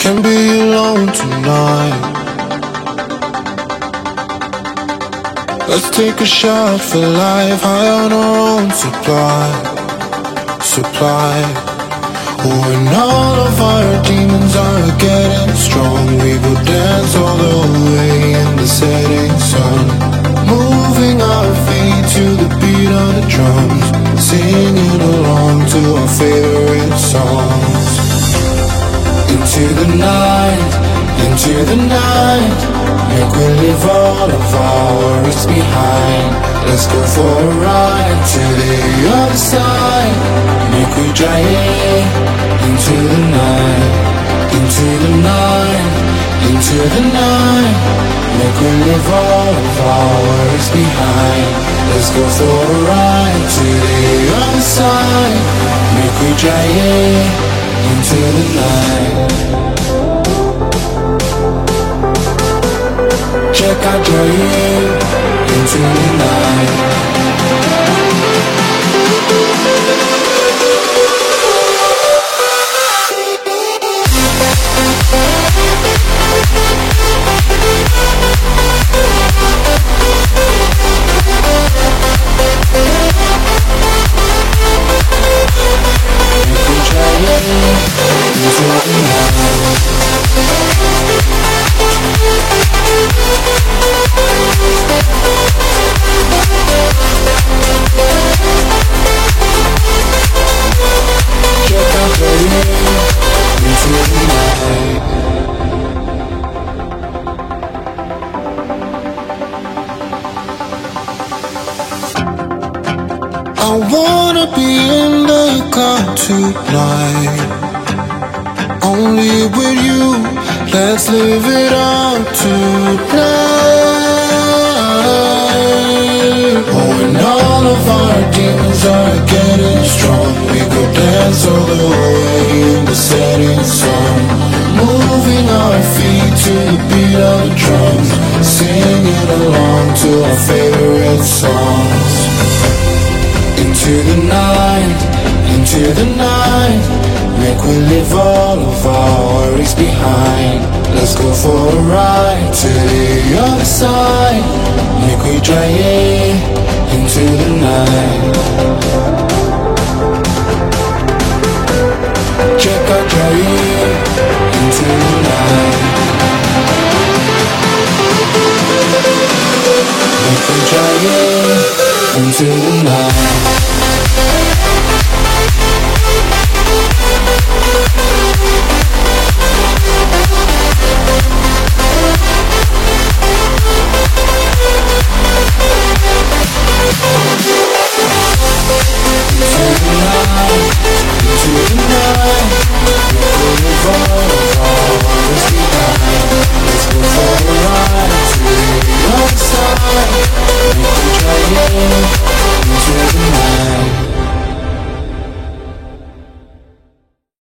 can be alone tonight. Let's take a shot for life, high on our own supply. When all of our demons are getting strong, we will dance all the way in the setting sun, moving our feet to the beat of the drums, singing along to our favorite songs. Into the night, make we leave all of our worries behind. Let's go for a ride to the other side. Make we drive into the night, make we leave all of our worries behind. Let's go for a ride to the other side. Make we drive into the night. Check out drive into the night. I wanna be in the car tonight, only with you. Let's live it up tonight. When all of our demons are getting strong, we go dance all the way in the setting sun, moving our feet to the beat of the drums, singing along to our favorite songs. Into the night, make we leave all of our worries behind. Let's go for a ride to the other side. Make we drive into the night. Check out drive into the night. Make we drive into the night.